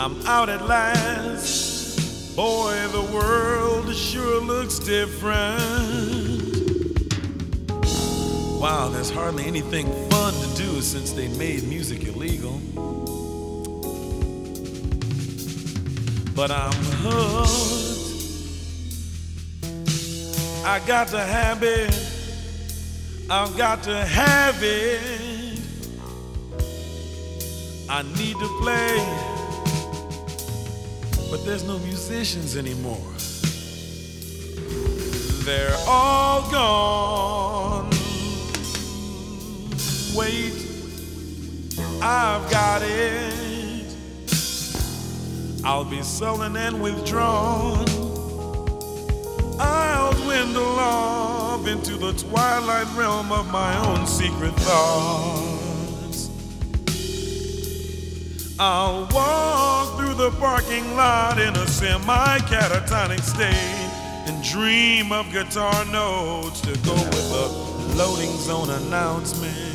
I'm out at last. Boy, the world sure looks different. Wow, there's hardly anything fun to do since they made music illegal. But I'm hooked. I got to have it. I've got to have it. I need to play, but there's no musicians anymore. They're all gone. Wait, I've got it. I'll be sullen and withdrawn. I'll dwindle off into the twilight realm of my own secret thoughts. I'll walk through the parking lot in a semi-catatonic state and dream of guitar notes to go with the loading zone announcement.